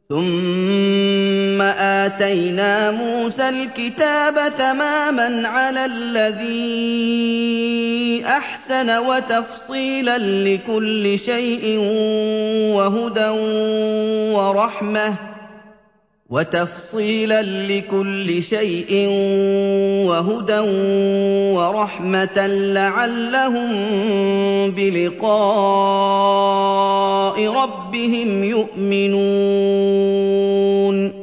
ثُمَّ آتَيْنَا مُوسَى الْكِتَابَ تَمَامًا عَلَى الَّذِي أَحْسَنَ وَتَفْصِيلًا لِّكُلِّ شَيْءٍ وَهُدًى وَرَحْمَةً لَّعَلَّهُم بِلِقَاءِ رَبِّهِمْ يُؤْمِنُونَ